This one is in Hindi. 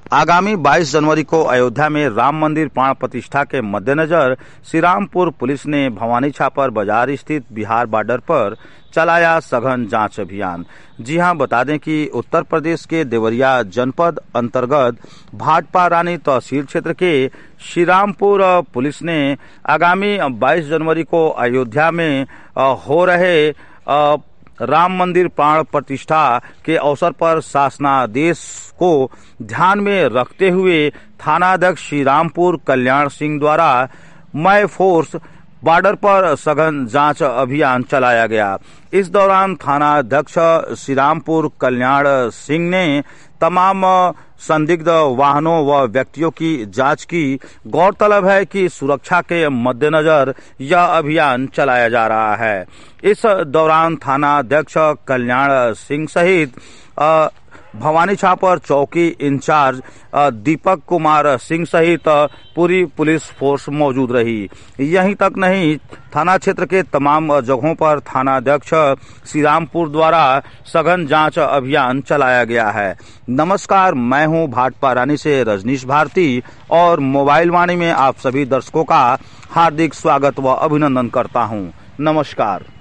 आगामी 22 जनवरी को अयोध्या में राम मंदिर प्राण प्रतिष्ठा के मद्देनजर श्रीरामपुर पुलिस ने भवानी छापर बाजार स्थित बिहार बॉर्डर पर चलाया सघन जांच अभियान। जी हां, बता दें कि उत्तर प्रदेश के देवरिया जनपद अंतर्गत भाटपा रानी तहसील क्षेत्र के श्रीरामपुर पुलिस ने आगामी 22 जनवरी को अयोध्या में हो रहे राम मंदिर प्राण प्रतिष्ठा के अवसर पर शासनादेश को ध्यान में रखते हुए थानाध्यक्ष श्रीरामपुर कल्याण सिंह द्वारा मय फोर्स बॉर्डर पर सघन जांच अभियान चलाया गया। इस दौरान थानाध्यक्ष श्रीरामपुर कल्याण सिंह ने तमाम संदिग्ध वाहनों व व्यक्तियों की जांच की। गौरतलब है कि सुरक्षा के मद्देनजर यह अभियान चलाया जा रहा है। इस दौरान थानाध्यक्ष कल्याण सिंह सहित भवानी छापर चौकी इंचार्ज दीपक कुमार सिंह सहित पूरी पुलिस फोर्स मौजूद रही। यहीं तक नहीं, थाना क्षेत्र के तमाम जगहों पर थानाध्यक्ष श्रीरामपुर द्वारा सघन जांच अभियान चलाया गया है। नमस्कार, मैं हूं भाटपा रानी से रजनीश भारती और मोबाइल वाणी में आप सभी दर्शकों का हार्दिक स्वागत व अभिनंदन करता हूं। नमस्कार।